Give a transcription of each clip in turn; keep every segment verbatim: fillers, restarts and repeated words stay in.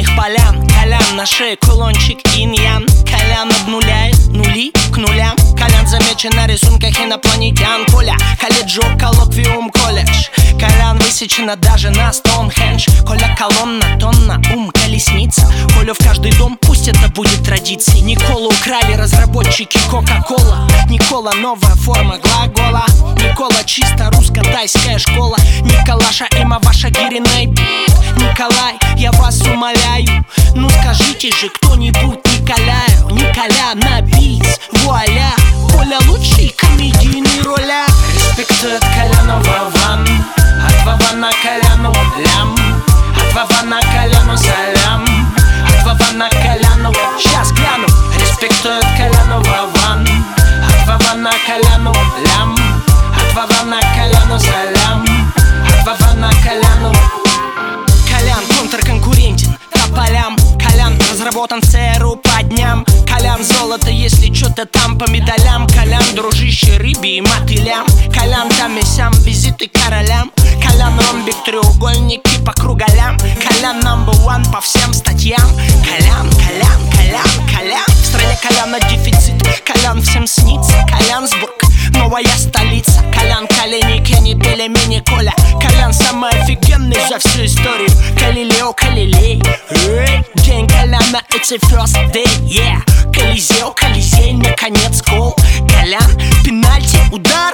пшеничных полян. Колян на шее кулончик инь-ян. Колян обнуляет нули к нулям. Колян замечен на рисунках инопланетян. Коля, колледжок, коллоквиум, колледж. Колян высечена даже на Стоунхендж. Коля колонна, тонна, ум, колесница. Колю в каждый дом, пусть это будет традицией. Николу украли разработчики Кока-Кола. Никола новая форма глагола. Никола чисто русско-тайская школа. Николаша, има ваша гириной. Николай, я вас умоляю, ну скажите же кто-нибудь Николяю. Николя на битс, вуаля. Коля лучший комедийный роля. Респектует Коляну Вован. От Вована Коляну лям. От Вована Коляну салям. От Вована Коляну щас гляну. Респектует Коляну Вован. От Вована Коляну лям. От Вована Коляну салям. От Вована Коляну. Колян контрконкурентен тополям. Колян разработан в ЦРУ по дням. Колян золото, если что-то там по медалям. Колян дружище рыбе и мотылям. Колян там и сям визиты королям. Колян ромбик, треугольники по круголям. Колян number one по всем статьям. Колян, Колян, Колян, Колян. В стране Коляна дефицит. Колян всем снится. Коляnsburg, новая столица. Колян, колени, Кенни, пельмени, Коля. Колян самый офигенный за всю историю. Калилео, Калилей. День Коляна, it's a first day, yeah. Колизео, Колизей, наконец гол. Колян, пенальти, удар.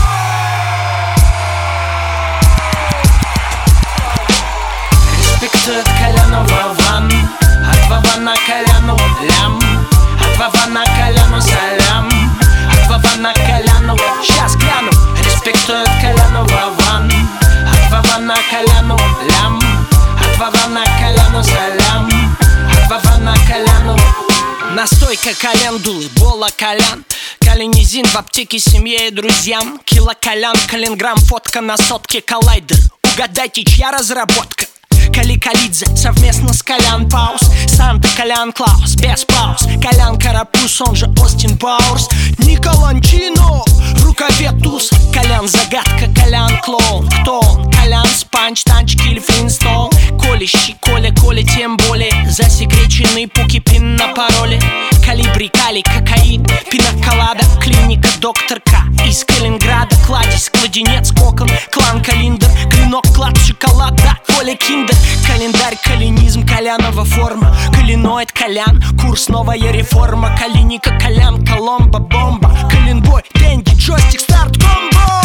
Респектует Коляну Вован. От Вована Коляну лям. От Вована Коляну салям. От Вована Коляну щас гляну. Респектует Коляну Вован. От Вована Коляну лям. От Вована Коляну салям. От Вована Коляну. Настойка календулы, бола Колян. Калинизин в аптеке семье и друзьям. Кило Колян, Калинграм, фотка на сотке коллайдер. Угадайте, чья разработка? Кали Калидзе совместно с Колян Паус. Санта Колян Клаус, без пауз. Колян Карапуз, он же Остин Пауэрс. Николанчино, в рукаве туз. Колян загадка, Колян клоун. Кто он? Колян Спанч, Танчик или Флинстоун? Колещи, Коля, Коля, тем более засекреченный пуки пин на пароле. Калибри, Кали, кокаин, пинаколада. Клиника, доктор К из Калининграда. Кладезь, кладенец, кокон, клан Калиндер. Клинок, клад, шоколад, да, Коля Киндер. Календарь, калинизм, Колянова форма. Калиноид, Колян, курс новая реформа. Калиника, Колян, Коломбо, бомба. Калинбой, деньги, джойстик, старт, комбо.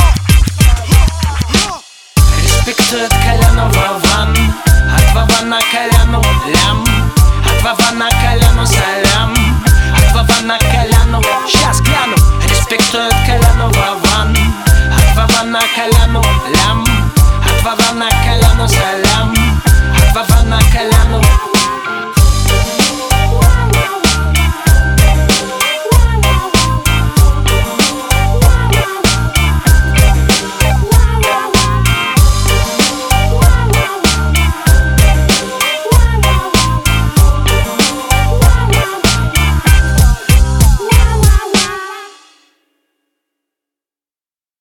Респектует Коляну Вован. От Вована Коляну лям. От Вована Коляну салям. От Вована Коляну щас гляну. Респектует Коляну Вован. От Вована Коляну лям. От Вована Коляну салям.